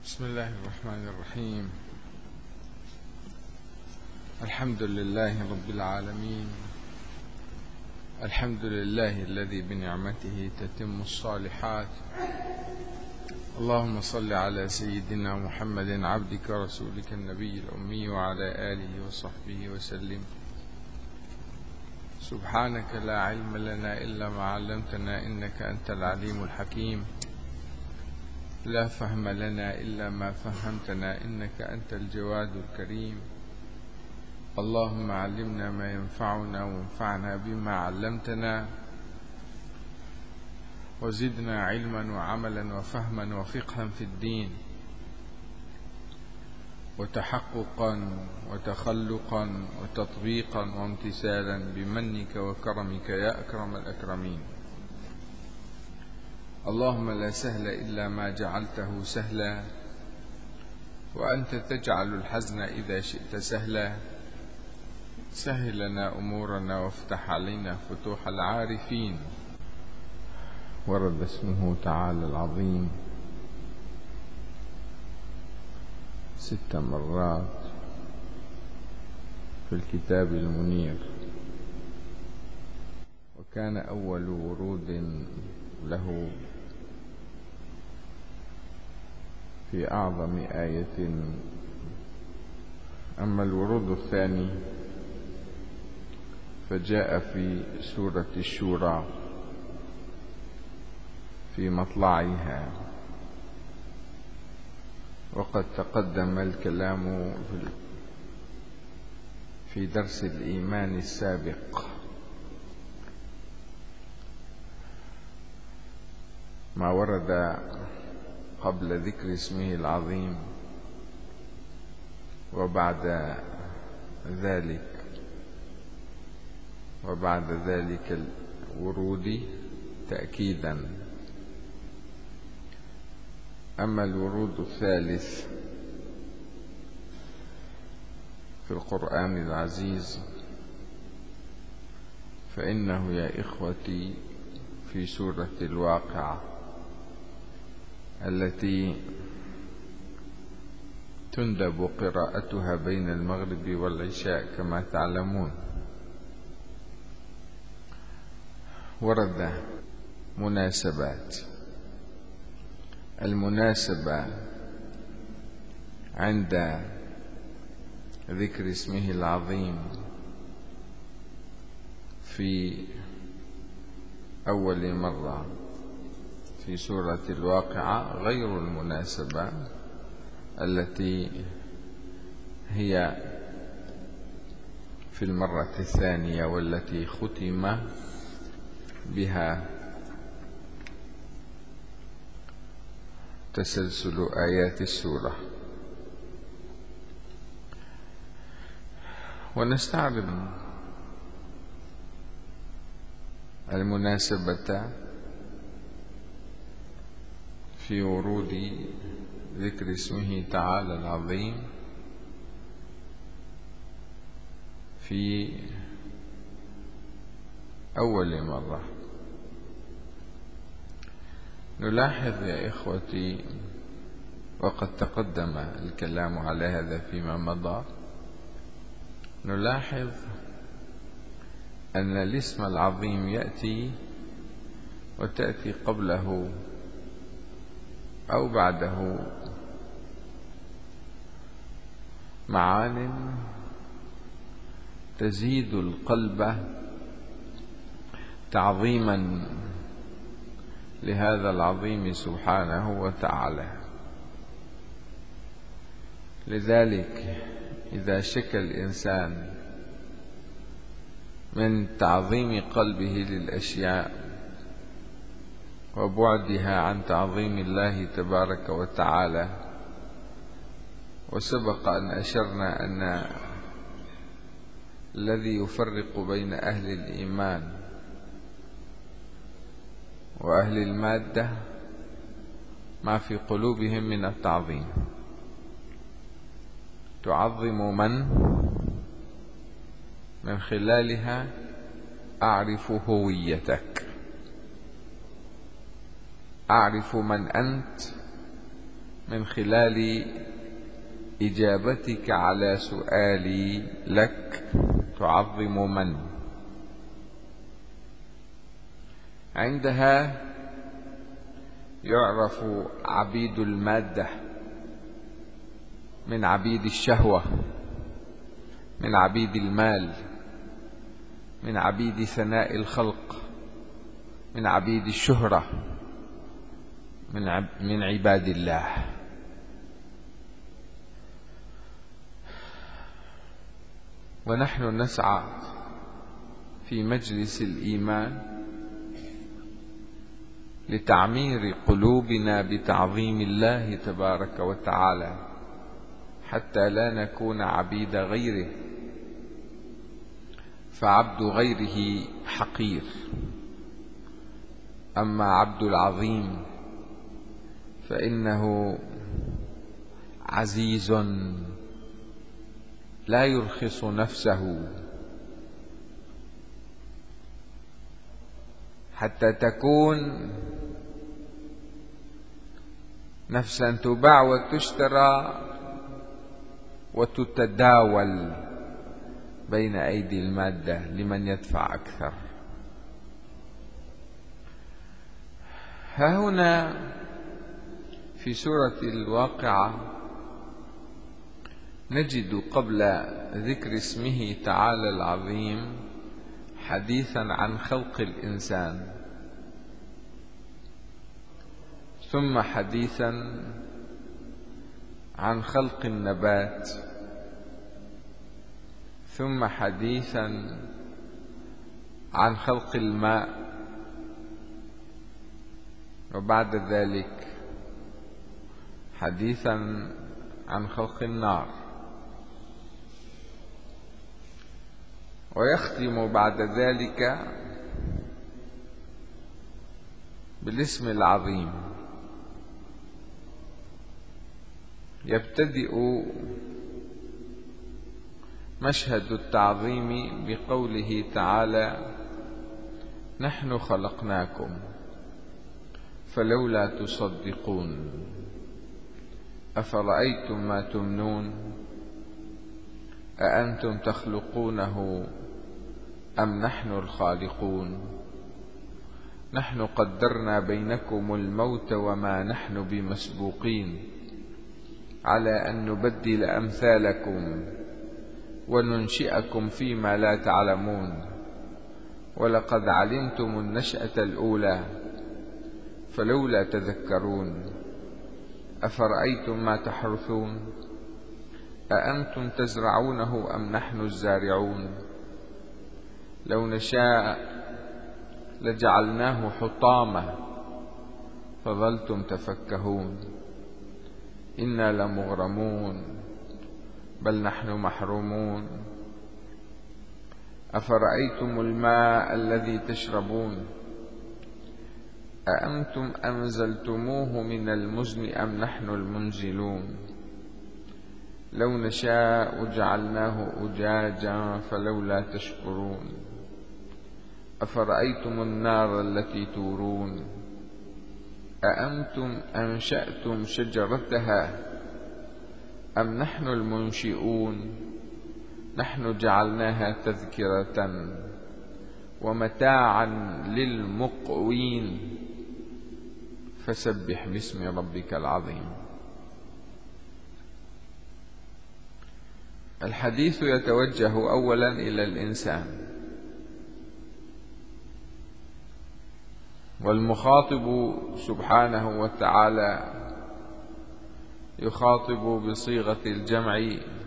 بسم الله الرحمن الرحيم. الحمد لله رب العالمين، الحمد لله الذي بنعمته تتم الصالحات. اللهم صل على سيدنا محمد عبدك ورسولك النبي الأمي وعلى آله وصحبه وسلم. سبحانك لا علم لنا إلا ما علمتنا إنك أنت العليم الحكيم. لا فهم لنا إلا ما فهمتنا إنك أنت الجواد الكريم. اللهم علمنا ما ينفعنا وانفعنا بما علمتنا، وزدنا علما وعملا وفهما وفقها في الدين، وتحققا وتخلقا وتطبيقا وامتثالا بمنك وكرمك يا أكرم الأكرمين. اللهم لا سهل إلا ما جعلته سهلا، وأنت تجعل الحزن إذا شئت سهلا. سهل لنا أمورنا وافتح علينا فتوح العارفين. ورد اسمه تعالى العظيم 6 مرات في الكتاب المنير، وكان أول ورود له في أعظم آية. أما الورود الثاني فجاء في سورة الشورى في مطلعها، وقد تقدم الكلام في درس الإيمان السابق ما ورد قبل ذكر اسمه العظيم وبعد ذلك الورود تأكيدا. أما الورود الثالث في القرآن العزيز فإنه يا إخوتي في سورة الواقعة التي تندب قراءتها بين المغرب والعشاء كما تعلمون. ورد مناسبات. المناسبة عند ذكر اسمه العظيم في أول مرة في سورة الواقعة غير المناسبة التي هي في المرة الثانية والتي ختم بها تسلسل آيات السورة. ونستعرض المناسبة في ورود ذكر اسمه تعالى العظيم في أول مرة. نلاحظ يا إخوتي، وقد تقدم الكلام على هذا فيما مضى، نلاحظ أن الاسم العظيم يأتي وتأتي قبله أو بعده معان تزيد القلب تعظيما لهذا العظيم سبحانه وتعالى. لذلك إذا شكى الإنسان من تعظيم قلبه للأشياء وبعدها عن تعظيم الله تبارك وتعالى، وسبق أن أشرنا أن الذي يفرق بين أهل الإيمان وأهل المادة ما في قلوبهم من التعظيم. تعظم من خلالها أعرف هويتك، أعرف من أنت من خلال إجابتك على سؤالي لك تعظم من؟ عندها يعرف عبيد المادة من عبيد الشهوة، من عبيد المال، من عبيد ثناء الخلق، من عبيد الشهرة، من عباد الله. ونحن نسعى في مجلس الإيمان لتعمير قلوبنا بتعظيم الله تبارك وتعالى حتى لا نكون عبيد غيره، فعبد غيره حقير، أما عبد العظيم فإنه عزيز لا يرخص نفسه حتى تكون نفسا تباع وتشترى وتتداول بين أيدي المادة لمن يدفع أكثر. ها هنا في سورة الواقعة نجد قبل ذكر اسمه تعالى العظيم حديثا عن خلق الإنسان، ثم حديثا عن خلق النبات، ثم حديثا عن خلق الماء، وبعد ذلك حديثا عن خلق النار، ويختم بعد ذلك بالاسم العظيم. يبتدئ مشهد التعظيم بقوله تعالى: نحن خلقناكم فلولا تصدقون أفرأيتم ما تمنون أأنتم تخلقونه أم نحن الخالقون نحن قدرنا بينكم الموت وما نحن بمسبوقين على أن نبدل أمثالكم وننشئكم فيما لا تعلمون ولقد علمتم النشأة الأولى فلولا تذكرون أفرأيتم ما تحرثون أأنتم تزرعونه أم نحن الزارعون لو نشاء لجعلناه حطاما فظلتم تفكهون إنا لمغرمون بل نحن محرومون أفرأيتم الماء الذي تشربون أأنتم أنزلتموه من المزن أم نحن المنزلون لو نشاء جعلناه أجاجا فلولا تشكرون أفرأيتم النار التي تورون أأنتم أنشأتم شجرتها أم نحن المنشئون نحن جعلناها تذكرة ومتاعا للمقوين فسبح باسم ربك العظيم. الحديث يتوجه أولا إلى الإنسان، والمخاطب سبحانه وتعالى يخاطب بصيغة الجمع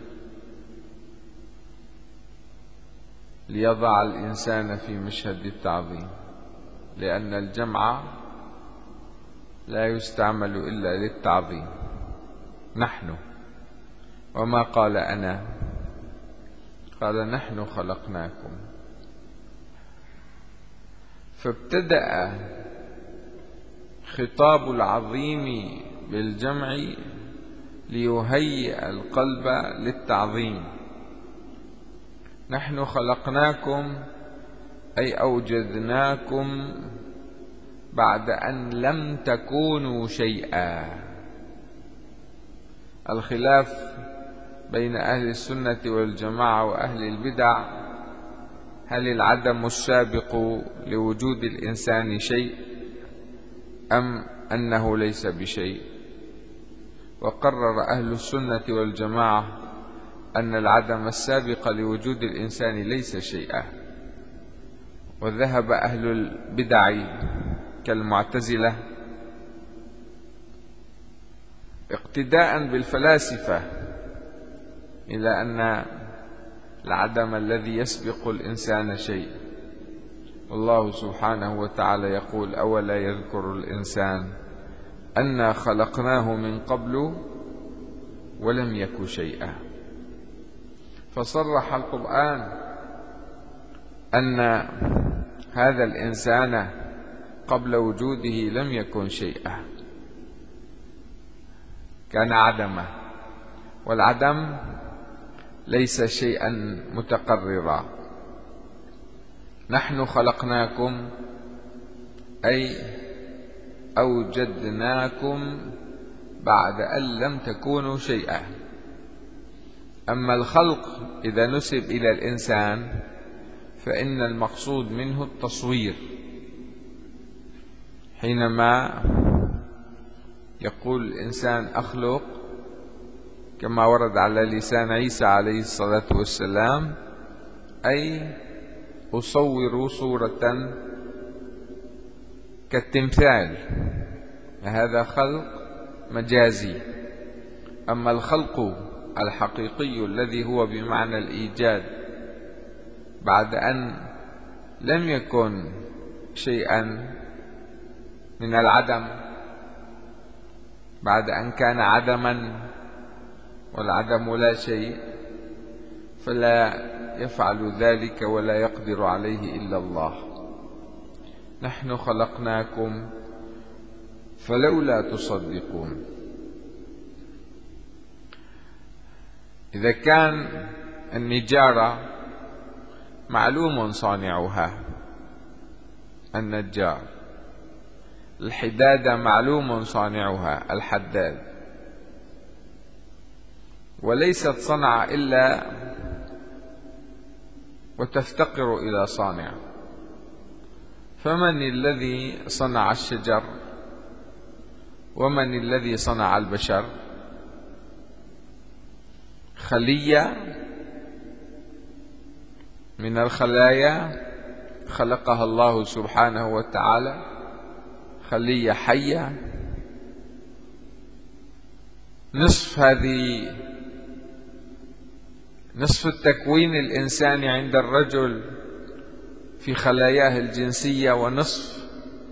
ليضع الإنسان في مشهد التعظيم، لأن الجمع لا يستعمل إلا للتعظيم. نحن، وما قال أنا، قال نحن خلقناكم. فابتدأ خطاب العظيم بالجمع ليهيئ القلب للتعظيم. نحن خلقناكم أي أوجدناكم بعد أن لم تكونوا شيئا، الخلاف بين أهل السنة والجماعة وأهل البدع: هل العدم السابق لوجود الإنسان شيء أم أنه ليس بشيء؟ وقرر أهل السنة والجماعة أن العدم السابق لوجود الإنسان ليس شيئا، وذهب أهل البدع كالمعتزلة اقتداء بالفلاسفة إلى أن العدم الذي يسبق الإنسان شيء. والله سبحانه وتعالى يقول: أولا يذكر الإنسان أنا خلقناه من قبل ولم يك شيئا. فصرح القرآن أن هذا الإنسان قبل وجوده لم يكن شيئا، كان عدما، والعدم ليس شيئا متقررا. نحن خلقناكم أي أوجدناكم بعد أن لم تكونوا شيئا. أما الخلق إذا نسب إلى الإنسان فإن المقصود منه التصوير، حينما يقول الإنسان أخلق، كما ورد على لسان عيسى عليه الصلاة والسلام، أي أصور صورة كالتمثال، هذا خلق مجازي. أما الخلق الحقيقي الذي هو بمعنى الإيجاد بعد أن لم يكن شيئا من العدم، بعد أن كان عدما، والعدم لا شيء، فلا يفعل ذلك ولا يقدر عليه إلا الله. نحن خلقناكم فلولا تصدقون. إذا كان النجارة معلوم صانعها، النجار، الحدادة معلوم صانعها، الحداد، وليست صنعة إلا وتفتقر إلى صانع، فمن الذي صنع الشجر ومن الذي صنع البشر؟ خلية من الخلايا خلقها الله سبحانه وتعالى، خلية حية، نصف التكوين الإنساني عند الرجل في خلاياه الجنسية، ونصف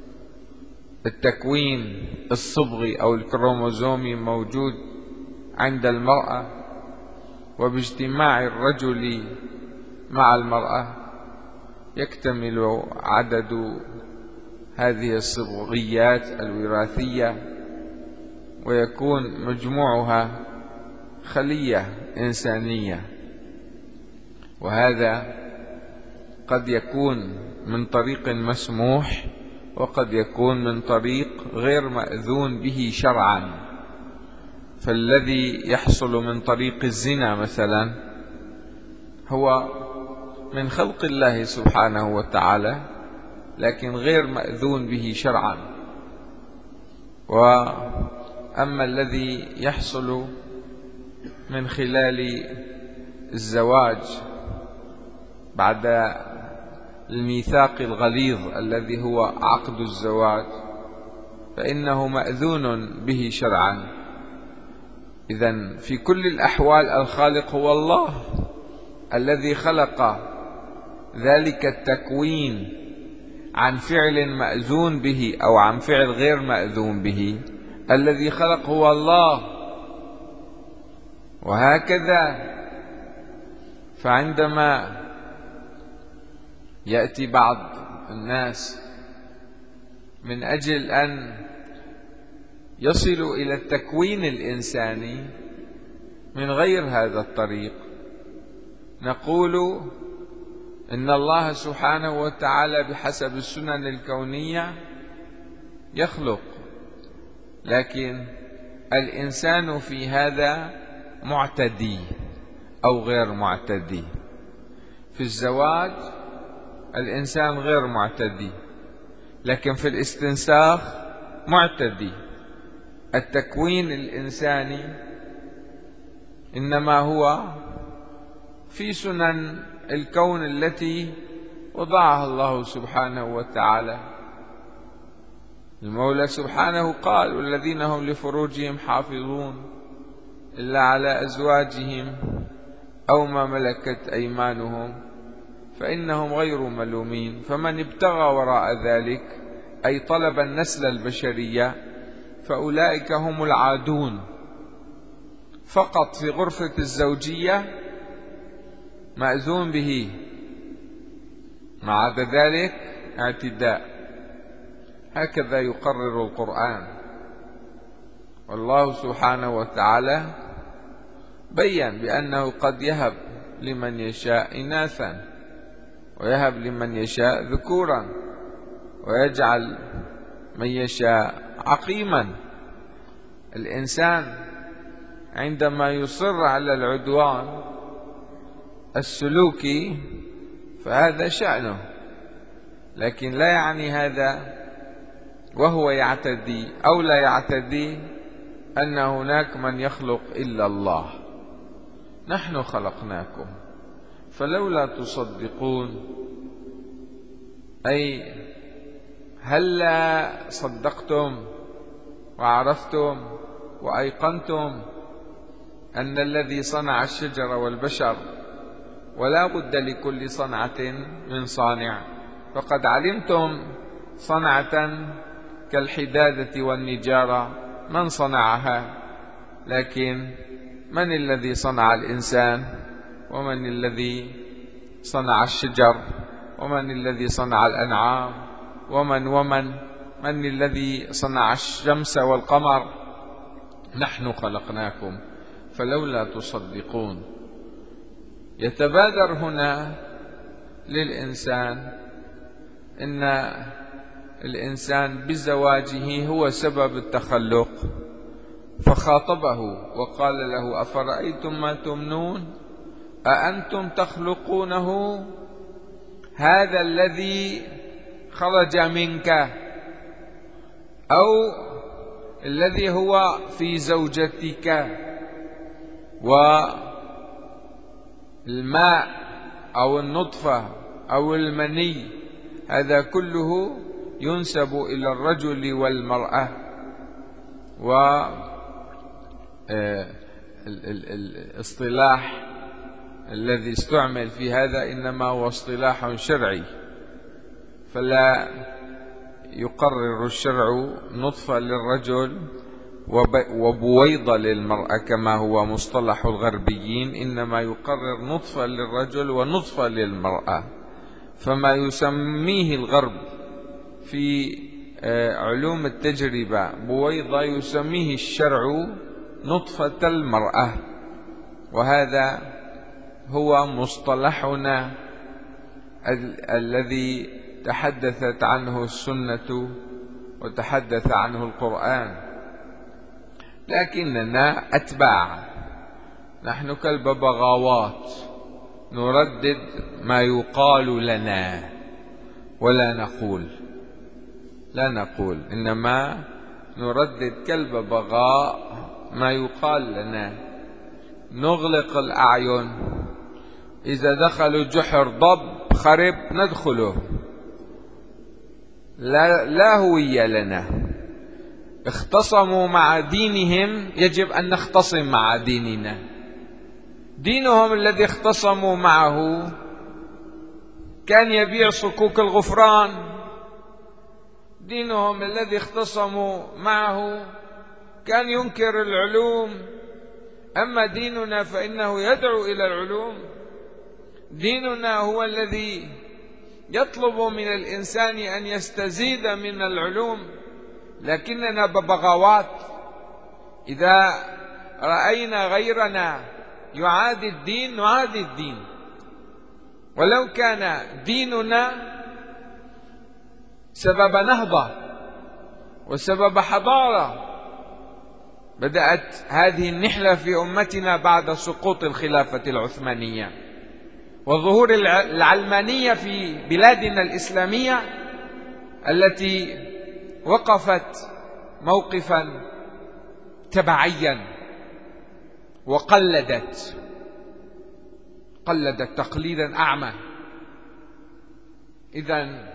التكوين الصبغي أو الكروموزومي موجود عند المرأة. وباجتماع الرجل مع المرأة يكتمل عدد هذه الصبغيات الوراثية، ويكون مجموعها خلية إنسانية. وهذا قد يكون من طريق مسموح، وقد يكون من طريق غير مأذون به شرعا. فالذي يحصل من طريق الزنا مثلا هو من خلق الله سبحانه وتعالى، لكن غير مأذون به شرعا. وأما الذي يحصل من خلال الزواج بعد الميثاق الغليظ الذي هو عقد الزواج، فإنه مأذون به شرعا. إذن في كل الأحوال الخالق هو الله الذي خلق ذلك التكوين عن فعل مأذون به أو عن فعل غير مأذون به. الذي خلق هو الله. وهكذا فعندما يأتي بعض الناس من أجل أن يصلوا إلى التكوين الإنساني من غير هذا الطريق، نقول إن الله سبحانه وتعالى بحسب السنن الكونية يخلق، لكن الإنسان في هذا معتدي أو غير معتدي. في الزواج الإنسان غير معتدي، لكن في الاستنساخ معتدي. التكوين الإنساني إنما هو في سنن الكون التي وضعها الله سبحانه وتعالى. المولى سبحانه قال: والذين هم لفروجهم حافظون إلا على أزواجهم أو ما ملكت أيمانهم فإنهم غير ملومين، فمن ابتغى وراء ذلك أي طلب النسل البشرية فأولئك هم العادون. فقط في غرفة الزوجية مأذون به، ما عدا ذلك اعتداء. هكذا يقرر القرآن. والله سبحانه وتعالى بيّن بأنه قد يهب لمن يشاء إناثا ويهب لمن يشاء ذكورا ويجعل من يشاء عقيما. الإنسان عندما يصر على العدوان السلوكي فهذا شأنه، لكن لا يعني هذا وهو يعتدي أو لا يعتدي أن هناك من يخلق إلا الله. نحن خلقناكم فلولا تصدقون، أي هلا صدقتم وعرفتم وأيقنتم أن الذي صنع الشجر والبشر ولا بد لكل صنعة من صانع، فقد علمتم صنعة كالحدادة والنجارة من صنعها، لكن من الذي صنع الإنسان؟ ومن الذي صنع الشجر؟ ومن الذي صنع الأنعام؟ من الذي صنع الشمس والقمر؟ نحن خلقناكم فلولا تصدقون. يتبادر هنا للإنسان إن الإنسان بزواجه هو سبب التخلق، فخاطبه وقال له: أفرأيتم ما تمنون أأنتم تخلقونه هذا الذي خرج منك أو الذي هو في زوجتك؟ والماء أو النطفة أو المني هذا كله ينسب إلى الرجل والمرأة، والاصطلاح الذي استعمل في هذا إنما هو اصطلاح شرعي، فلا يقرر الشرع نطفة للرجل وبويضة للمرأة كما هو مصطلح الغربيين، إنما يقرر نطفة للرجل ونطفة للمرأة. فما يسميه الغرب في علوم التجربة بويضة يسميه الشرع نطفة المرأة، وهذا هو مصطلحنا الذي تحدثت عنه السنة وتحدث عنه القرآن. لكننا أتباع، نحن كالببغاوات نردد ما يقال لنا ولا نقول إنما نردد كالببغاء ما يقال لنا. نغلق الأعين، إذا دخلوا جحر ضب خرب ندخله، لا هوية لنا. اختصموا مع دينهم، يجب أن نختصم مع ديننا. دينهم الذي اختصموا معه كان يبيع صكوك الغفران، دينهم الذي اختصموا معه كان ينكر العلوم، أما ديننا فإنه يدعو إلى العلوم. ديننا هو الذي يطلب من الإنسان أن يستزيد من العلوم، لكننا ببغاوات. إذا رأينا غيرنا يعادي الدين نعادي الدين، ولو كان ديننا سبب نهضة وسبب حضارة بدأت هذه النحلة في أمتنا بعد سقوط الخلافة العثمانية وظهور العلمانية في بلادنا الإسلامية التي وقفت موقفا تبعيا وقلدت تقليدا أعمى. إذن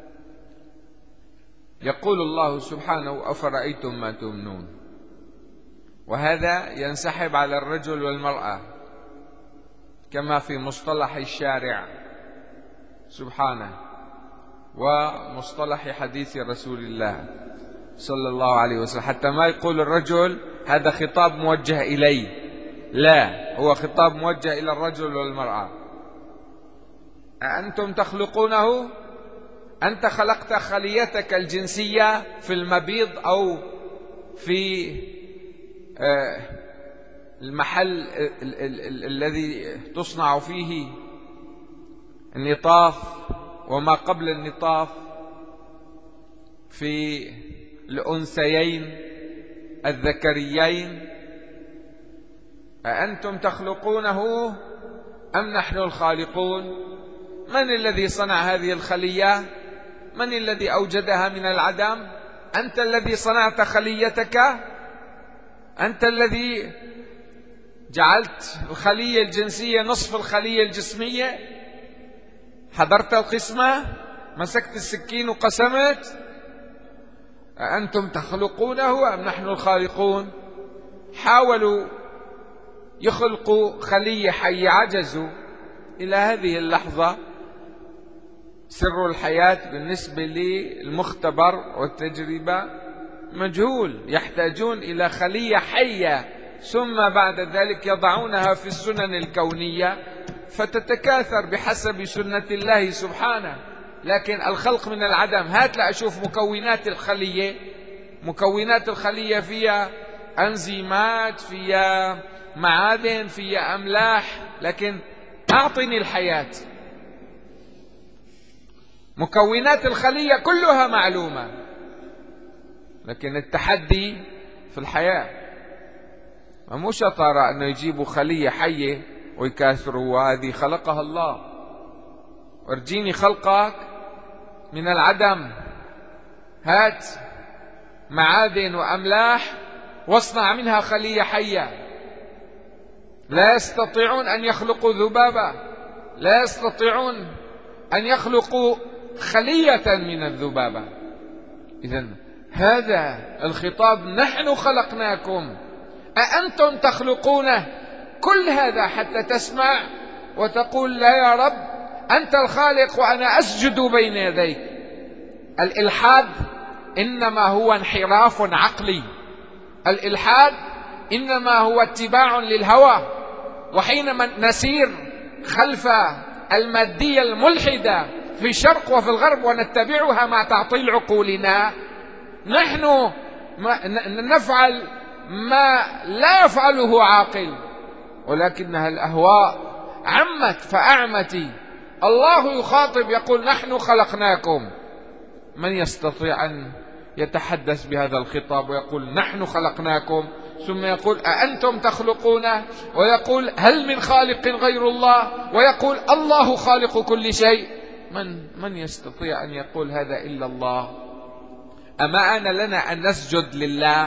يقول الله سبحانه: أفرأيتم ما تمنون. وهذا ينسحب على الرجل والمرأة كما في مصطلح الشارع سبحانه ومصطلح حديث رسول الله صلى الله عليه وسلم، حتى ما يقول الرجل هذا خطاب موجه إلي، لا، هو خطاب موجه إلى الرجل والمرأة. أأنتم تخلقونه؟ أنت خلقت خليتك الجنسية في المبيض أو في المحل الذي تصنع فيه النطاف وما قبل النطاف، في الأنثيين الذكريين. أأنتم تخلقونه أم نحن الخالقون؟ من الذي صنع هذه الخلية؟ من الذي أوجدها من العدم؟ أنت الذي صنعت خليتك؟ أنت الذي جعلت الخلية الجنسية نصف الخلية الجسمية؟ حضرت القسمة؟ مسكت السكين وقسمت؟ أأنتم تخلقونه أم نحن الخالقون؟ حاولوا يخلقوا خلية حية، عجزوا. إلى هذه اللحظة سر الحياة بالنسبة للمختبر والتجربة مجهول، يحتاجون إلى خلية حية، ثم بعد ذلك يضعونها في السنن الكونية فتتكاثر بحسب سنة الله سبحانه. لكن الخلق من العدم، هات لأشوف مكونات الخلية. مكونات الخلية فيها أنزيمات، فيها معادن، فيها أملاح، لكن أعطني الحياة. مكونات الخلية كلها معلومة، لكن التحدي في الحياة. مو شطارة أنه يجيبوا خلية حية ويكاثروا، وهذه خلقها الله. ارجيني خلقك من العدم، هات معادن وأملاح واصنع منها خلية حية. لا يستطيعون أن يخلقوا ذبابة، لا يستطيعون أن يخلقوا خلية من الذبابة. إذن هذا الخطاب: نحن خلقناكم أأنتم تخلقونه. كل هذا حتى تسمع وتقول: لا يا رب، أنت الخالق وأنا أسجد بين يديك. الإلحاد إنما هو انحراف عقلي، الإلحاد إنما هو اتباع للهوى. وحينما نسير خلف المادية الملحدة في الشرق وفي الغرب ونتبعها مع تعطيل عقولنا، نحن نفعل ما لا يفعله عاقل، ولكنها الأهواء عمت فأعمتي. الله يخاطب يقول: نحن خلقناكم. من يستطيع أن يتحدث بهذا الخطاب ويقول نحن خلقناكم، ثم يقول أأنتم تخلقونه، ويقول هل من خالق غير الله، ويقول الله خالق كل شيء؟ من يستطيع أن يقول هذا إلا الله؟ أما آن لنا أن نسجد لله؟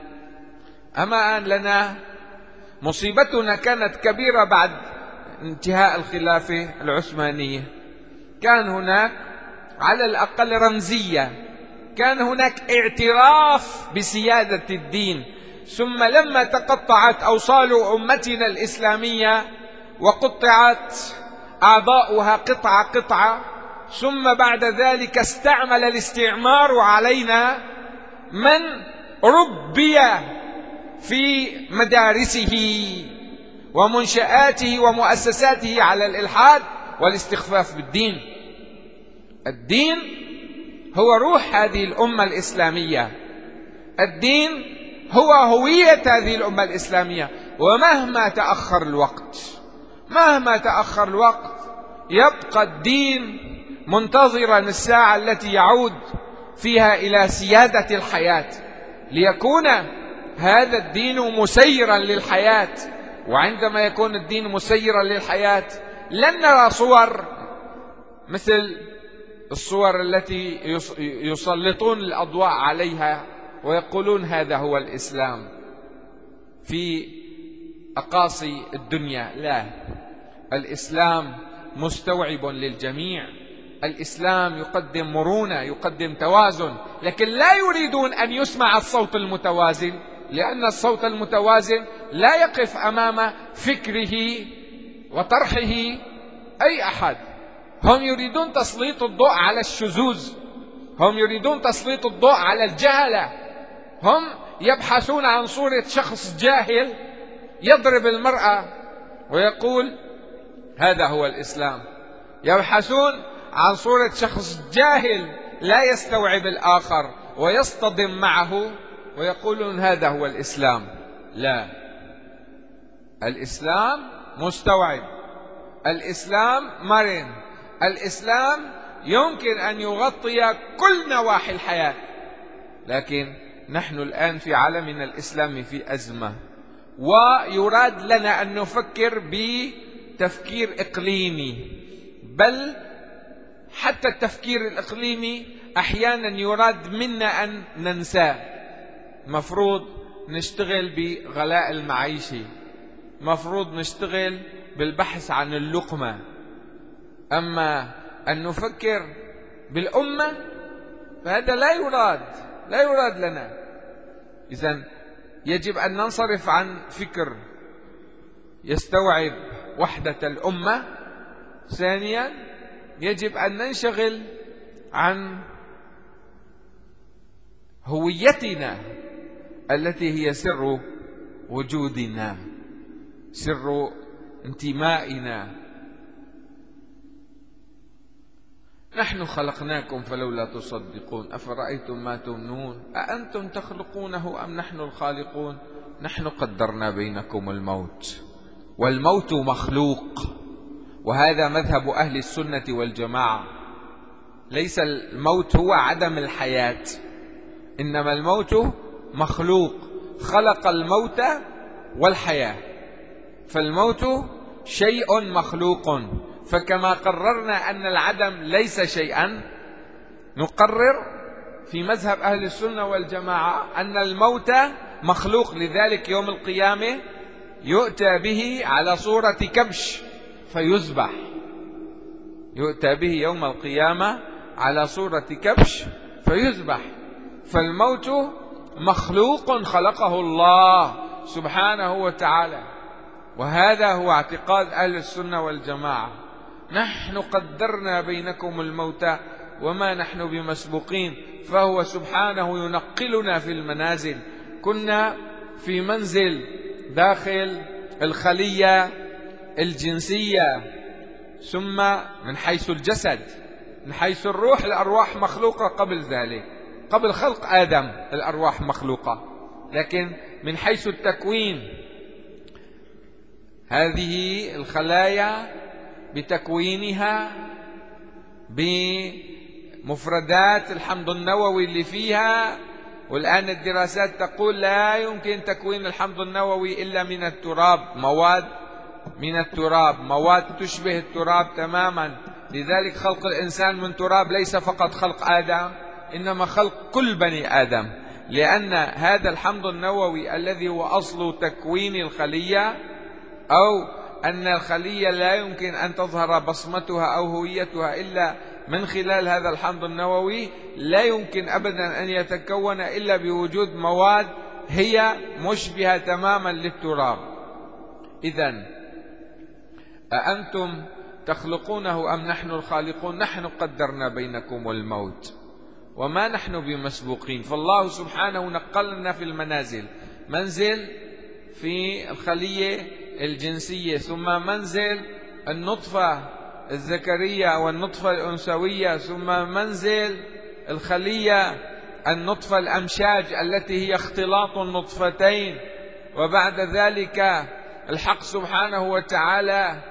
أما آن لنا؟ مصيبتنا كانت كبيرة بعد انتهاء الخلافة العثمانية. كان هناك على الأقل رمزية، كان هناك اعتراف بسيادة الدين. ثم لما تقطعت أوصال أمتنا الإسلامية وقطعت أعضاؤها قطعة قطعة، ثم بعد ذلك استعمل الاستعمار علينا من ربي في مدارسه ومنشآته ومؤسساته على الإلحاد والاستخفاف بالدين. الدين هو روح هذه الأمة الإسلامية، الدين هو هوية هذه الأمة الإسلامية. ومهما تأخر الوقت، مهما تأخر الوقت، يبقى الدين منتظرا الساعة التي يعود فيها إلى سيادة الحياة، ليكون هذا الدين مسيرا للحياة. وعندما يكون الدين مسيرا للحياة لن نرى صور مثل الصور التي يسلطون الأضواء عليها ويقولون هذا هو الإسلام في أقاصي الدنيا. لا، الإسلام مستوعب للجميع. الإسلام يقدم مرونة، يقدم توازن، لكن لا يريدون أن يسمع الصوت المتوازن، لأن الصوت المتوازن لا يقف أمام فكره وطرحه أي أحد. هم يريدون تسليط الضوء على الشذوذ، هم يريدون تسليط الضوء على الجهلة، هم يبحثون عن صورة شخص جاهل يضرب المرأة ويقول هذا هو الإسلام، يبحثون عن صورة شخص جاهل لا يستوعب الآخر ويصطدم معه ويقولون هذا هو الإسلام. لا، الإسلام مستوعب، الإسلام مرن، الإسلام يمكن أن يغطي كل نواحي الحياة. لكن نحن الآن في عالمنا الإسلامي في أزمة، ويراد لنا أن نفكر بتفكير إقليمي، بل حتى التفكير الإقليمي أحيانا يراد منا أن ننساه. مفروض نشتغل بغلاء المعيشي، مفروض نشتغل بالبحث عن اللقمة، أما أن نفكر بالأمة فهذا لا يراد لنا. إذن يجب أن ننصرف عن فكر يستوعب وحدة الأمة. ثانيا، يجب أن ننشغل عن هويتنا التي هي سر وجودنا، سر انتمائنا. نحن خلقناكم فلولا تصدقون أفرأيتم ما تمنون أأنتم تخلقونه أم نحن الخالقون نحن قدرنا بينكم الموت والموت مخلوق. وهذا مذهب أهل السنة والجماعة. ليس الموت هو عدم الحياة، إنما الموت مخلوق، خلق الموت والحياة، فالموت شيء مخلوق. فكما قررنا أن العدم ليس شيئا، نقرر في مذهب أهل السنة والجماعة أن الموت مخلوق. لذلك يوم القيامة يؤتى به على صورة كبش فيذبح، يؤتى به يوم القيامة على صورة كبش فيذبح. فالموت مخلوق خلقه الله سبحانه وتعالى، وهذا هو اعتقاد أهل السنة والجماعة. نحن قدرنا بينكم الموت وما نحن بمسبوقين، فهو سبحانه ينقلنا في المنازل. كنا في منزل داخل الخلية الجنسية، ثم من حيث الجسد، من حيث الروح الأرواح مخلوقة قبل ذلك، قبل خلق آدم الأرواح مخلوقة، لكن من حيث التكوين هذه الخلايا بتكوينها بمفردات الحمض النووي اللي فيها، والآن الدراسات تقول لا يمكن تكوين الحمض النووي إلا من التراب، مواد من التراب، مواد تشبه التراب تماما. لذلك خلق الإنسان من تراب ليس فقط خلق آدم، إنما خلق كل بني آدم، لأن هذا الحمض النووي الذي هو أصل تكوين الخلية، أو أن الخلية لا يمكن أن تظهر بصمتها أو هويتها إلا من خلال هذا الحمض النووي، لا يمكن أبدا أن يتكون إلا بوجود مواد هي مشبهة تماما للتراب. إذن أأنتم تخلقونه أم نحن الخالقون نحن قدرنا بينكم الموت وما نحن بمسبوقين. فالله سبحانه نقلنا في المنازل، منزل في الخلية الجنسية، ثم منزل النطفة الذكرية والنطفة الأنثوية، ثم منزل الخلية النطفة الأمشاج التي هي اختلاط النطفتين، وبعد ذلك الحق سبحانه وتعالى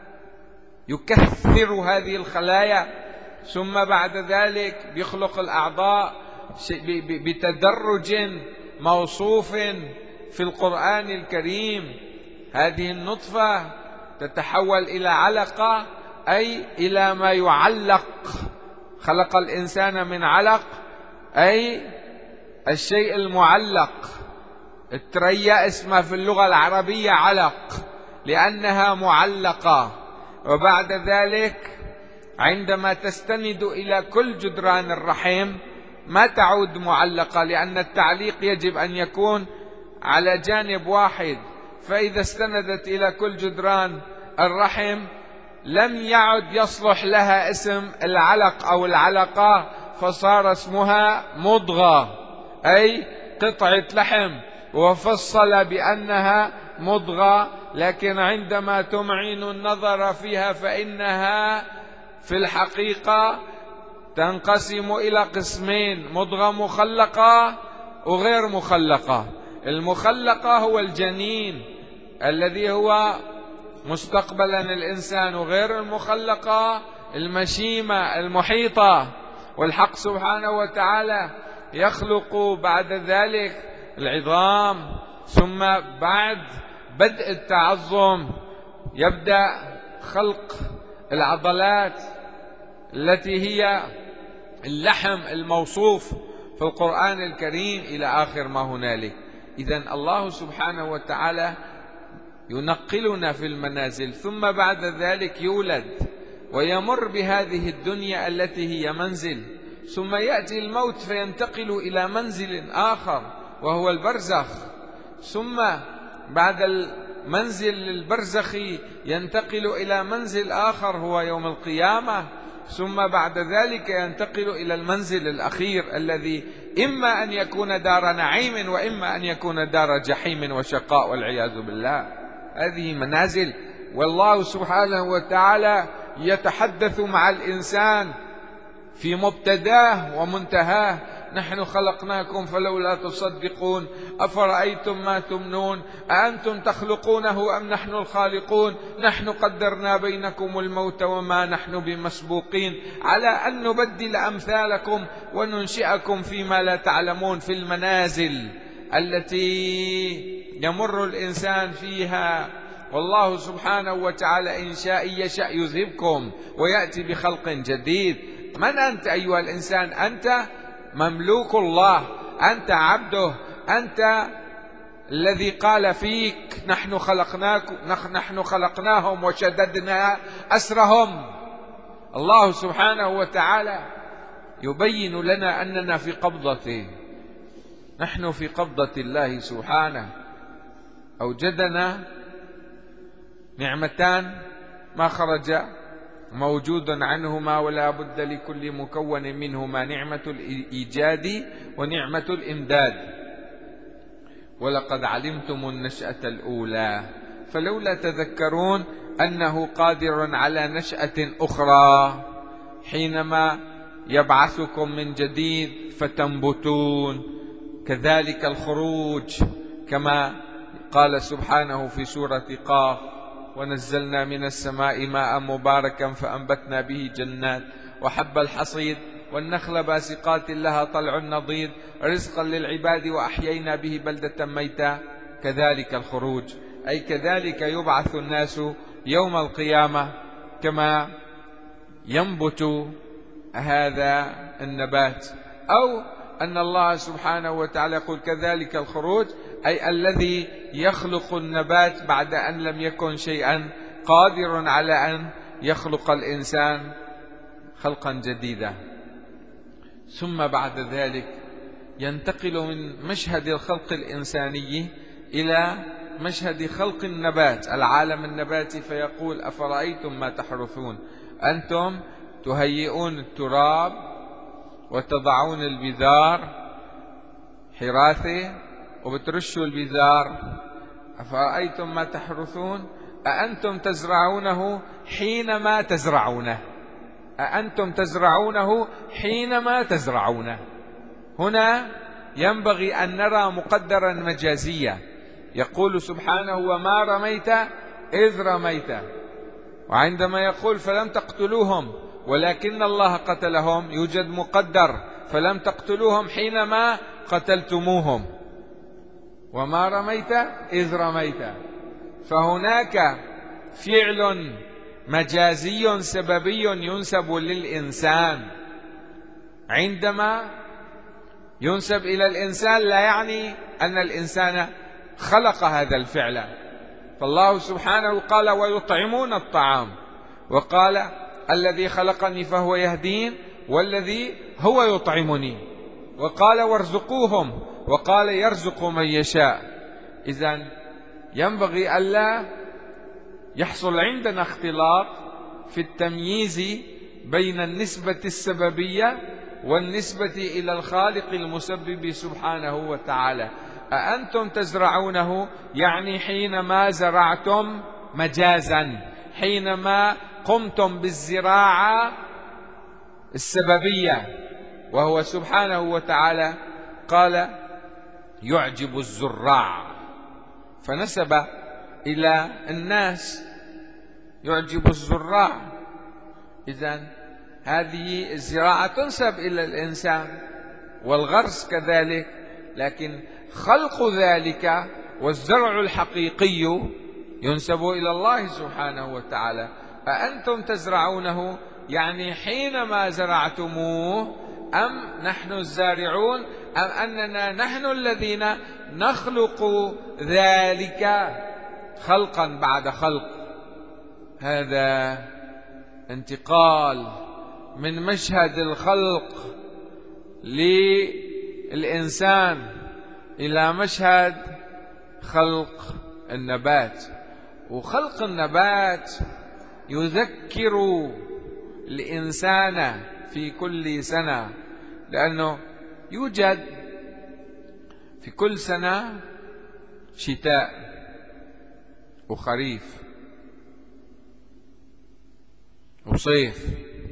يكثر هذه الخلايا، ثم بعد ذلك بيخلق الأعضاء بتدرج موصوف في القرآن الكريم. هذه النطفة تتحول إلى علقة، أي إلى ما يعلق. خلق الإنسان من علق، أي الشيء المعلق. التريا اسمها في اللغة العربية علق لأنها معلقة. وبعد ذلك عندما تستند إلى كل جدران الرحم ما تعود معلقة، لأن التعليق يجب أن يكون على جانب واحد. فإذا استندت إلى كل جدران الرحم لم يعد يصلح لها اسم العلق أو العلقة، فصار اسمها مضغة، أي قطعة لحم، وفصل بأنها مضغة. لكن عندما تمعن النظر فيها فإنها في الحقيقة تنقسم إلى قسمين: مضغة مخلقة وغير مخلقة. المخلقة هو الجنين الذي هو مستقبلا الإنسان، وغير المخلقة المشيمة المحيطة. والحق سبحانه وتعالى يخلق بعد ذلك العظام، ثم بعد بدء التعظم يبدأ خلق العضلات التي هي اللحم الموصوف في القرآن الكريم إلى آخر ما هنالك. إذن الله سبحانه وتعالى ينقلنا في المنازل، ثم بعد ذلك يولد ويمر بهذه الدنيا التي هي منزل، ثم يأتي الموت فينتقل إلى منزل آخر وهو البرزخ، ثم بعد المنزل البرزخي ينتقل إلى منزل آخر هو يوم القيامة، ثم بعد ذلك ينتقل إلى المنزل الأخير الذي إما أن يكون دار نعيم وإما أن يكون دار جحيم وشقاء والعياذ بالله. هذه منازل، والله سبحانه وتعالى يتحدث مع الإنسان في مبتداه ومنتهاه: نحن خلقناكم فلولا تصدقون، أفرأيتم ما تمنون، أأنتم تخلقونه أم نحن الخالقون، نحن قدرنا بينكم الموت وما نحن بمسبوقين على أن نبدل أمثالكم وننشئكم فيما لا تعلمون. في المنازل التي يمر الإنسان فيها، والله سبحانه وتعالى إن شاء يشأ يذهبكم ويأتي بخلق جديد. من أنت أيها الإنسان؟ أنت مملوك الله، أنت عبده، أنت الذي قال فيك نحن خلقناهم وشددنا أسرهم. الله سبحانه وتعالى يبين لنا أننا في قبضته، نحن في قبضة الله سبحانه. أوجدنا نعمتان ما خرج موجود عنهما ولا بد لكل مكون منهما: نعمة الإيجاد ونعمة الإمداد. ولقد علمتم النشأة الأولى فلولا تذكرون أنه قادر على نشأة أخرى حينما يبعثكم من جديد فتنبتون. كذلك الخروج، كما قال سبحانه في سورة قاف: ونزلنا من السماء ماء مباركا فأنبتنا به جنات وحب الحصيد والنخل باسقات لها طلع نضيد رزقا للعباد وأحيينا به بلدة ميتا. كذلك الخروج، أي كذلك يبعث الناس يوم القيامة كما ينبت هذا النبات. أو أن الله سبحانه وتعالى يقول كذلك الخروج، أي الذي يخلق النبات بعد أن لم يكن شيئا، قادر على أن يخلق الإنسان خلقا جديدا. ثم بعد ذلك ينتقل من مشهد الخلق الإنساني إلى مشهد خلق النبات، العالم النباتي، فيقول: أفرأيتم ما تحرثون، أنتم تهيئون التراب وتضعون البذار حراثة وبترشوا البذار. أفرأيتم ما تحرثون أأنتم تزرعونه حينما تزرعونه، أأنتم تزرعونه حينما تزرعونه. هنا ينبغي أن نرى مقدرا مجازيا، يقول سبحانه: وما رميت إذ رميت. وعندما يقول فلم تقتلوهم ولكن الله قتلهم، يوجد مقدر: فلم تقتلوهم حينما قتلتموهم. وما رميت إذ رميت. فهناك فعل مجازي سببي ينسب للإنسان. عندما ينسب إلى الإنسان لا يعني أن الإنسان خلق هذا الفعل. فالله سبحانه قال ويطعمون الطعام، وقال الذي خلقني فهو يهدين، والذي هو يطعمني، وقال وارزقوهم، وقال يرزق من يشاء. إذن ينبغي ألا يحصل عندنا اختلاط في التمييز بين النسبة السببية والنسبة إلى الخالق المسبب سبحانه وتعالى. أأنتم تزرعونه يعني حينما زرعتم مجازا، حينما قمتم بالزراعة السببية، وهو سبحانه وتعالى قال يعجب الزراع، فنسب إلى الناس يعجب الزراع. إذن هذه الزراعة تنسب إلى الإنسان والغرس كذلك، لكن خلق ذلك والزرع الحقيقي ينسب إلى الله سبحانه وتعالى. أأنتم تزرعونه يعني حينما زرعتموه، أم نحن الزارعون، أم أننا نحن الذين نخلق ذلك خلقا بعد خلق. هذا انتقال من مشهد الخلق للإنسان إلى مشهد خلق النبات. وخلق النبات يذكر الإنسان في كل سنة، لأنه يوجد في كل سنة شتاء وخريف وصيف.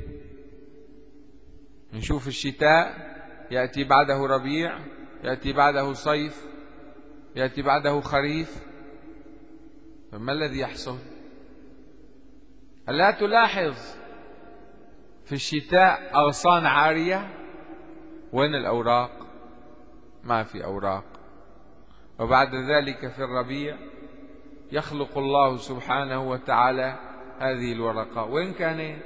نشوف الشتاء يأتي بعده ربيع، يأتي بعده صيف، يأتي بعده خريف. فما الذي يحصل؟ ألا تلاحظ في الشتاء أغصان عارية؟ وين الأوراق؟ ما في أوراق. وبعد ذلك في الربيع يخلق الله سبحانه وتعالى هذه الورقة، وين كانت؟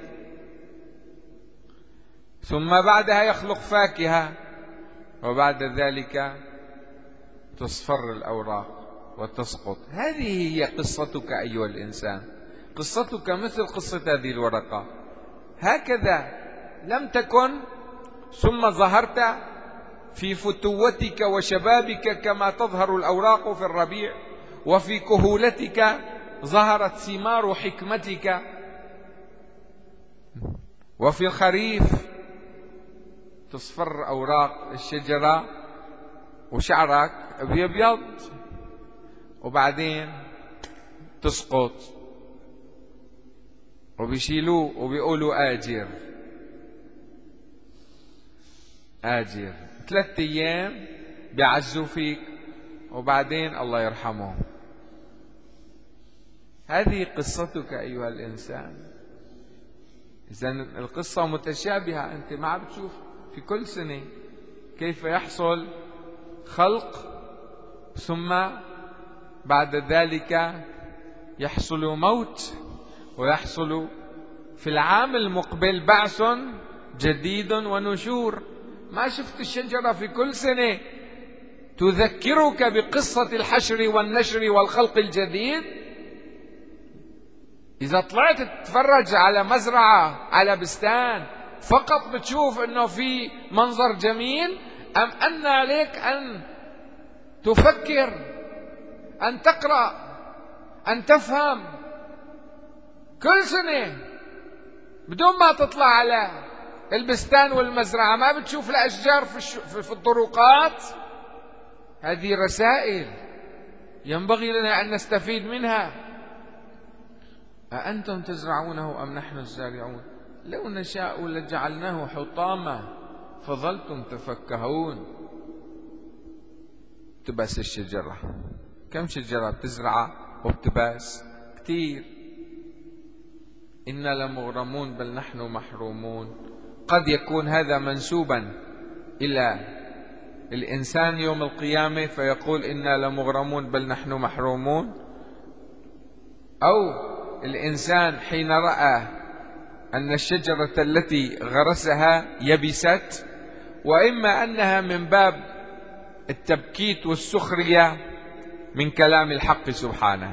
ثم بعدها يخلق فاكهة، وبعد ذلك تصفر الأوراق وتسقط. هذه هي قصتك أيها الإنسان، قصتك مثل قصة هذه الورقة. هكذا لم تكن ثم ظهرت في فتوتك وشبابك كما تظهر الأوراق في الربيع، وفي كهولتك ظهرت ثمار حكمتك، وفي الخريف تصفر أوراق الشجرة وشعرك بيبيض، وبعدين تسقط وبيشيلوه وبيقولوا آجر آجر. 3 أيام بيعزوا فيك وبعدين الله يرحمه. هذه قصتك أيها الإنسان. إذن القصة متشابهة، أنت ما عم بتشوف في كل سنة كيف يحصل خلق، ثم بعد ذلك يحصل موت، ويحصل في العام المقبل بعث جديد ونشور. ما شفت الشجرة في كل سنة تذكرك بقصة الحشر والنشر والخلق الجديد؟ إذا طلعت تتفرج على مزرعة على بستان فقط بتشوف أنه في منظر جميل، أم أن عليك أن تفكر، أن تقرأ، أن تفهم كل سنة بدون ما تطلع على البستان والمزرعة؟ ما بتشوف الأشجار في الطرقات؟ هذه رسائل ينبغي لنا أن نستفيد منها. أأنتم تزرعونه أم نحن الزارعون؟ لو نشاء لجعلناه حطاما فظلتم تفكهون. تباس الشجرة، كم شجرة بتزرع وبتباس؟ كتير. إنا لمغرمون بل نحن محرومون. قد يكون هذا منسوبا إلى الإنسان يوم القيامة فيقول إنا لمغرمون بل نحن محرومون، أو الإنسان حين رأى أن الشجرة التي غرسها يبست، وإما أنها من باب التبكيت والسخرية من كلام الحق سبحانه.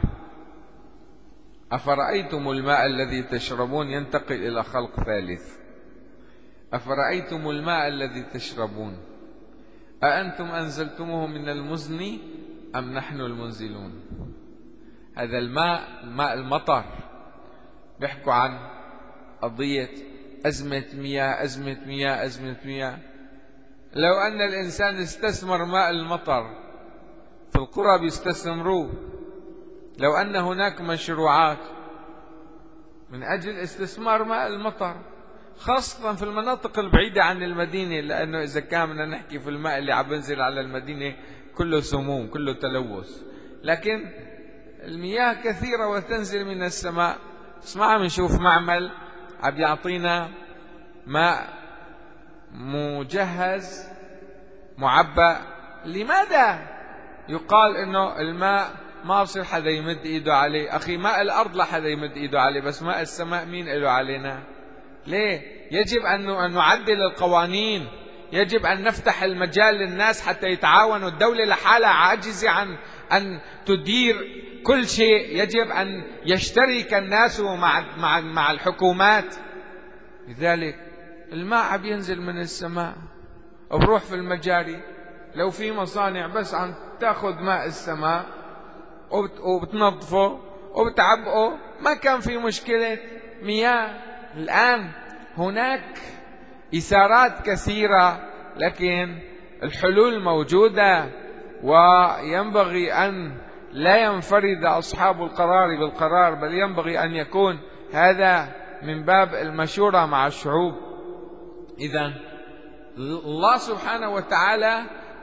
أفرأيتم الماء الذي تشربون، ينتقل إلى خلق ثالث. أفرأيتم الماء الذي تشربون أأنتم أنزلتموه من المزن أم نحن المنزلون. هذا الماء ماء المطر، بيحكوا عن قضية أزمة مياه أزمة مياه أزمة مياه. لو أن الإنسان استثمر ماء المطر في القرى بيستثمروه. لو أن هناك مشروعات من أجل استثمار ماء المطر، خاصة في المناطق البعيدة عن المدينة، لأنه إذا كان بدنا نحكي في الماء اللي عم بنزل على المدينة كله سموم كله تلوث، لكن المياه كثيرة وتنزل من السماء. بس ما عم نشوف معمل عم يعطينا ماء مجهز معبأ. لماذا يقال إنه الماء ما بصير حدا يمد إيده عليه؟ أخي ماء الأرض لا حدا يمد إيده عليه، بس ماء السماء مين إله علينا؟ ليه؟ يجب أن نعدل القوانين، يجب أن نفتح المجال للناس حتى يتعاونوا. الدولة لحالها عاجزة عن أن تدير كل شيء، يجب أن يشترك الناس مع الحكومات. لذلك الماء عم ينزل من السماء وبروح في المجاري. لو في مصانع بس عم تاخذ ماء السماء وبتنظفه وبتعبئه ما كان في مشكلة مياه. الآن هناك إثارات كثيرة، لكن الحلول موجودة، وينبغي أن لا ينفرد أصحاب القرار بالقرار، بل ينبغي أن يكون هذا من باب المشورة مع الشعوب. إذن الله سبحانه وتعالى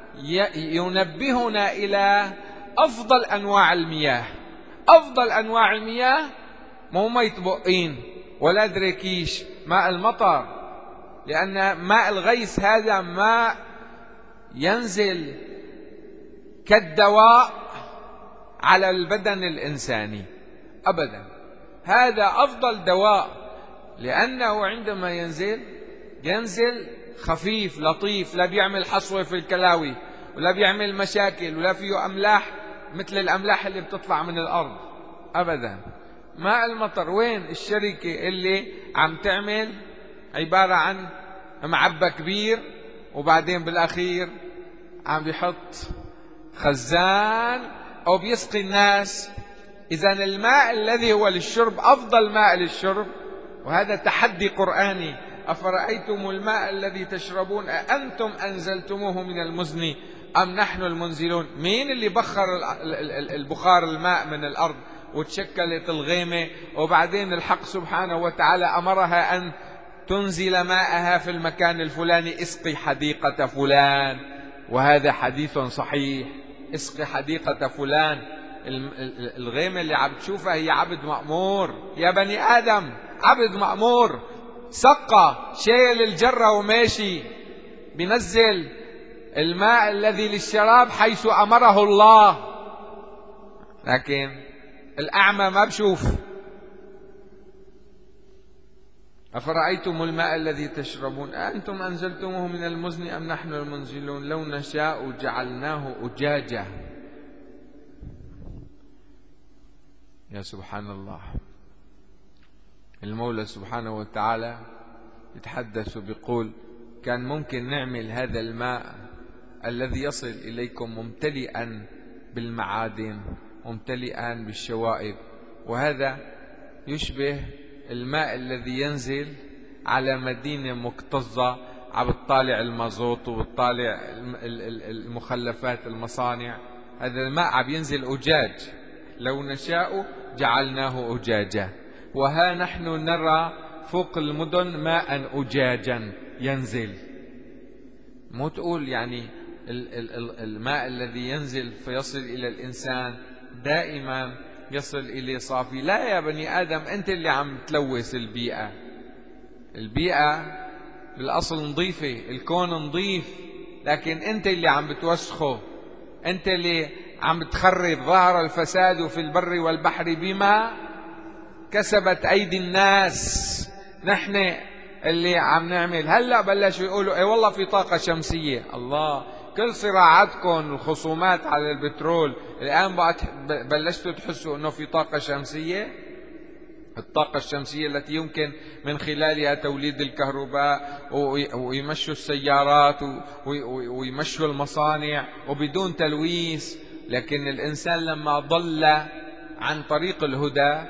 ينبهنا إلى أفضل أنواع المياه. أفضل أنواع المياه مو مية بقين ولا دريكيش، ماء المطر، لأن ماء الغيث هذا ماء ينزل كالدواء على البدن الإنساني أبدا. هذا أفضل دواء، لأنه عندما ينزل خفيف لطيف، لا بيعمل حصوة في الكلاوي ولا بيعمل مشاكل ولا فيه أملاح مثل الأملاح اللي بتطلع من الأرض أبدا. ماء المطر وين الشركة اللي عم تعمل عبارة عن معبى كبير وبعدين بالأخير عم بيحط خزان أو بيسقي الناس؟ إذن الماء الذي هو للشرب أفضل ماء للشرب، وهذا تحدي قرآني. أفرأيتم الماء الذي تشربون أأنتم أنزلتموه من المزن أم نحن المنزلون. مين اللي بخر البخار الماء من الأرض وتشكلت الغيمة، وبعدين الحق سبحانه وتعالى أمرها أن تنزل ماءها في المكان الفلاني، اسقي حديقة فلان، وهذا حديث صحيح، اسقي حديقة فلان. الغيمة اللي عم تشوفها هي عبد مأمور يا بني آدم، عبد مأمور، سقى شايل الجرة وماشي بنزل الماء الذي للشراب حيث أمره الله. لكن الأعمى ما بشوف. أفرأيتم الماء الذي تشربون أأنتم أنزلتموه من المزن أم نحن المنزلون لو نشاء جعلناه أجاجا. يا سبحان الله، المولى سبحانه وتعالى يتحدث بيقول كان ممكن نعمل هذا الماء الذي يصل إليكم ممتلئا بالمعادن ممتلئا بالشوائب، وهذا يشبه الماء الذي ينزل على مدينة مكتظة عم بتطالع المازوت وبتطالع المخلفات المصانع. هذا الماء عم ينزل أجاج، لو نشاء جعلناه أجاجا. وها نحن نرى فوق المدن ماء أجاجا ينزل. مو تقول يعني الماء الذي ينزل فيصل إلى الإنسان دائما يصل إليه صافي. لا يا بني آدم، أنت اللي عم تلوث البيئة. البيئة بالأصل نظيفة، الكون نظيف، لكن أنت اللي عم بتوسخه، أنت اللي عم تخرب. ظهر الفساد في البر والبحر بما كسبت أيدي الناس. نحن اللي عم نعمل. هلأ بلشوا يقولوا اي والله في طاقة شمسية. الله، كل صراعاتكم الخصومات على البترول الآن بلشتوا تحسوا انه في طاقة شمسية. الطاقة الشمسية التي يمكن من خلالها توليد الكهرباء ويمشوا السيارات ويمشوا المصانع وبدون تلويث. لكن الإنسان لما ضل عن طريق الهدى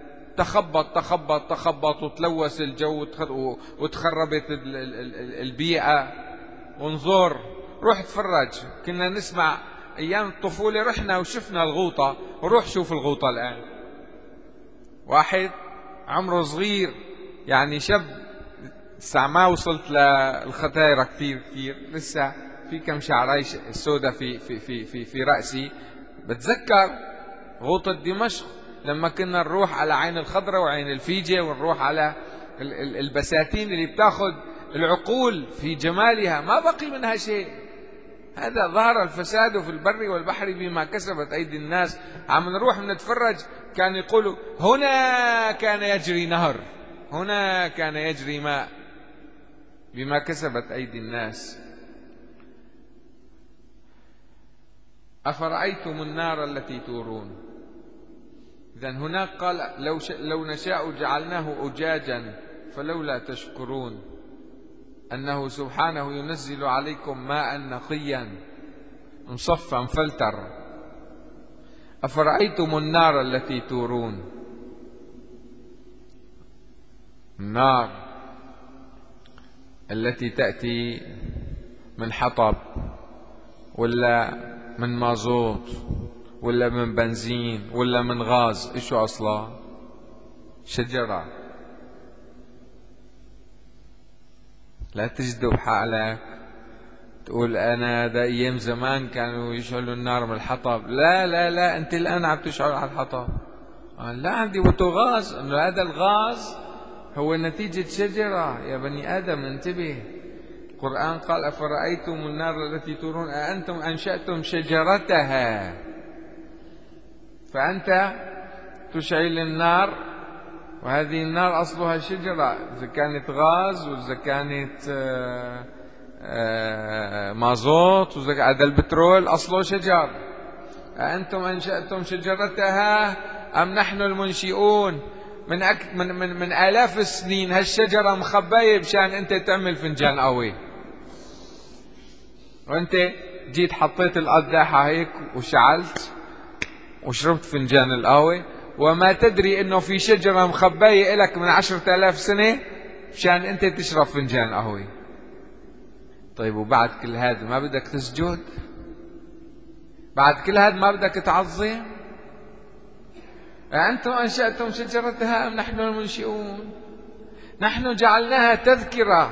تخبط وتلوث الجو وتخربت البيئة. وانظر، روح تفرج. كنا نسمع أيام الطفولة، رحنا وشفنا الغوطة، وروح شوف الغوطة الآن. واحد عمره صغير، يعني شاب، لسه ما وصلت للختايرة كثير لسه في كم شعراي سودة في رأسي. بتذكر غوطة دمشق لما كنا نروح على عين الخضرة وعين الفيجة، ونروح على البساتين اللي بتاخذ العقول في جمالها، ما بقي منها شيء. هذا ظهر الفساد في البر والبحر بما كسبت أيدي الناس. عم نروح نتفرج، كان يقولوا هنا كان يجري نهر، هنا كان يجري ماء، بما كسبت أيدي الناس. أفرأيتم النار التي تورون. إذن هناك قال لو نشاء جعلناه أجاجا فلولا تشكرون، أنه سبحانه ينزل عليكم ماء نقيا مصفى فلتر. أفرأيتم النار التي تورون. النار التي تأتي من حطب ولا من مازوت ولا من بنزين ولا من غاز، إيشو أصلا؟ شجرة. لا تجذب حالك تقول أنا ده أيام زمان كانوا يشعلوا النار من الحطب. لا أنت الآن عم تشعل على الحطب. لا، عندي بوتاغاز. إنه هذا الغاز هو نتيجة شجرة يا بني آدم، انتبه. القرآن قال أفرأيتم النار التي تورون أأنتم أنشأتم شجرتها. فأنت تشعل النار، وهذه النار أصلها شجرة، إذا كانت غاز وإذا كانت مازوت وإذا هذا البترول أصله شجر. أأنتم أنشأتم شجرتها أم نحن المنشئون. من آلاف السنين هالشجرة مخباية مشان أنت تعمل فنجان قهوة، وأنت جيت حطيت القداحة هيك وشعلت وشربت فنجان القهوة، وما تدري انه في شجرة مخباية لك من 10,000 سنة مشان انت تشرب فنجان قهوة. طيب وبعد كل هذا ما بدك تسجد؟ بعد كل هذا ما بدك تعظم؟ أأنتم أنشأتم شجرتها أم نحن المنشئون. نحن جعلناها تذكرة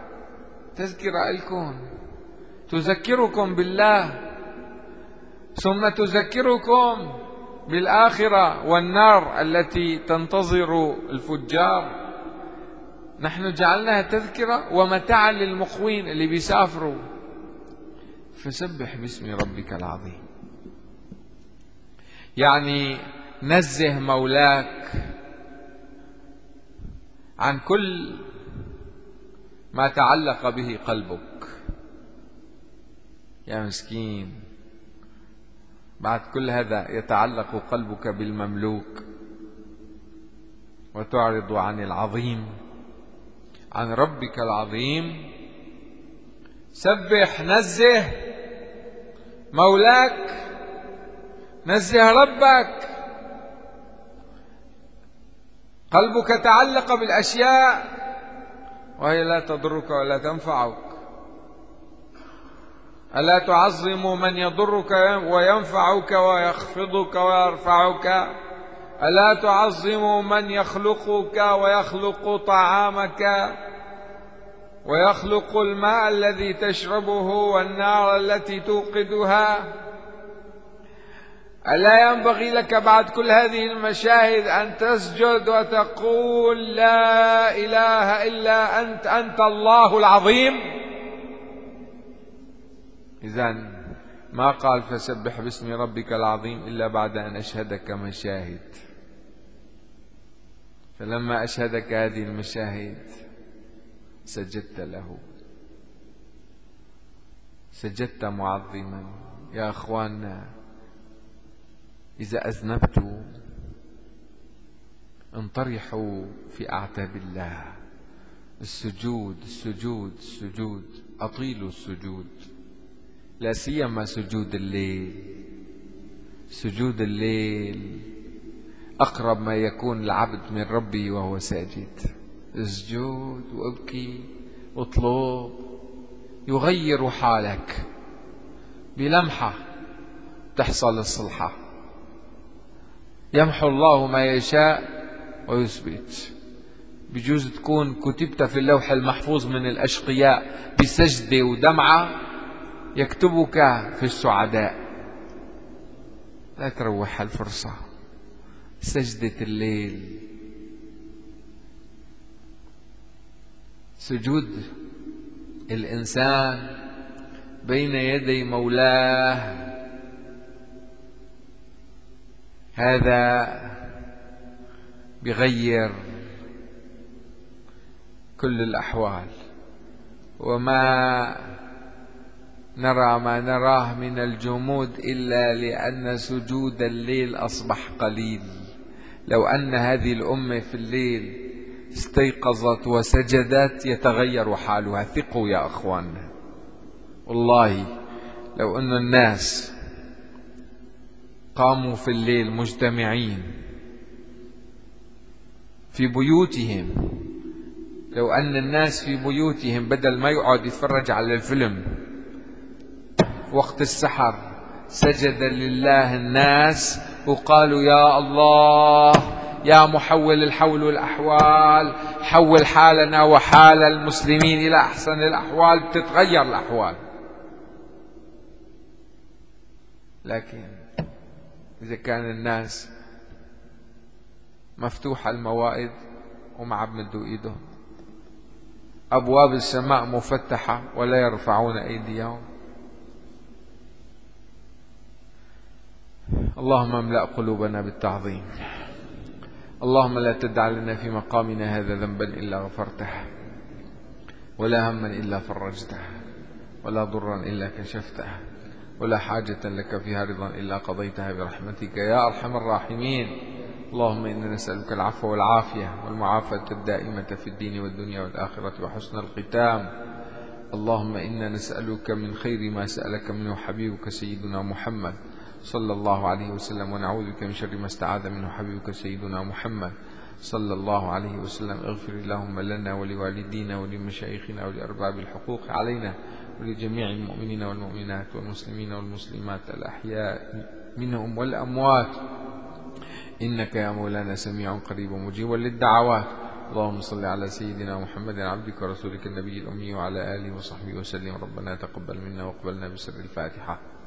لكم، تذكركم بالله، ثم تذكركم بالآخرة والنار التي تنتظر الفجار. نحن جعلناها تذكرة ومتاعا للمقوين اللي بيسافروا. فسبح باسم ربك العظيم. يعني نزه مولاك عن كل ما تعلق به قلبك. يا مسكين، بعد كل هذا يتعلق قلبك بالمملوك وتعرض عن العظيم، عن ربك العظيم. سبح، نزه مولاك، نزه ربك. قلبك تعلق بالأشياء وهي لا تضرك ولا تنفعك. ألا تعظم من يضرك وينفعك ويخفضك ويرفعك؟ ألا تعظم من يخلقك ويخلق طعامك ويخلق الماء الذي تشربه والنار التي توقدها؟ ألا ينبغي لك بعد كل هذه المشاهد أن تسجد وتقول لا إله إلا أنت، أنت الله العظيم؟ إذن ما قال فسبح باسم ربك العظيم إلا بعد أن أشهدك مشاهد. فلما أشهدك هذه المشاهد سجدت له، سجدت معظما. يا أخواننا، إذا أذنبتوا انطرحوا في أعتاب الله. السجود السجود السجود، أطيلوا السجود، لا سيما سجود الليل. سجود الليل أقرب ما يكون العبد من ربه وهو ساجد. اسجد وابكي واطلب، يغير حالك بلمحة تحصل الصلحة. يمحو الله ما يشاء ويثبت. بجوز تكون كتبت في اللوح المحفوظ من الأشقياء بسجدة ودمعة، يكتبك في السعداء. لا تروح الفرصة. سجدة الليل، سجود الإنسان بين يدي مولاه، هذا بغير كل الأحوال. وما نرى ما نراه من الجمود إلا لأن سجود الليل أصبح قليل. لو أن هذه الأمة في الليل استيقظت وسجدت يتغير حالها. ثقوا يا أخوان، والله لو أن الناس قاموا في الليل مجتمعين في بيوتهم، لو أن الناس في بيوتهم بدل ما يقعد يتفرج على الفيلم في وقت السحر سجد لله الناس وقالوا يا الله يا محول الحول والأحوال، حول حالنا وحال المسلمين إلى أحسن الأحوال، بتتغير الأحوال. لكن إذا كان الناس مفتوحة الموائد وما عم مدوا إيدهم، أبواب السماء مفتحة ولا يرفعون أيديهم. اللهم املأ قلوبنا بالتعظيم. اللهم لا تدع لنا في مقامنا هذا ذنبا إلا غفرته، ولا هما إلا فرجته، ولا ضرا إلا كشفته، ولا حاجة لك فيها رضا إلا قضيتها برحمتك يا أرحم الراحمين. اللهم إنا نسألك العفو والعافية والمعافاة الدائمة في الدين والدنيا والآخرة وحسن الختام. اللهم إنا نسألك من خير ما سألك منه حبيبك سيدنا محمد صلى الله عليه وسلم، ونعوذ بك من شر ما استعاذ منه حبيبك سيدنا محمد صلى الله عليه وسلم. اغفر اللهم لنا ولوالدينا ولمشايخنا ولأرباب الحقوق علينا ولجميع المؤمنين والمؤمنات والمسلمين والمسلمات الأحياء منهم والأموات، إنك يا مولانا سميع قريب مجيب للدعوات. اللهم صل على سيدنا محمد عبدك ورسولك النبي الأمي وعلى آله وصحبه وسلم. ربنا تقبل منا واقبلنا بسر الفاتحة.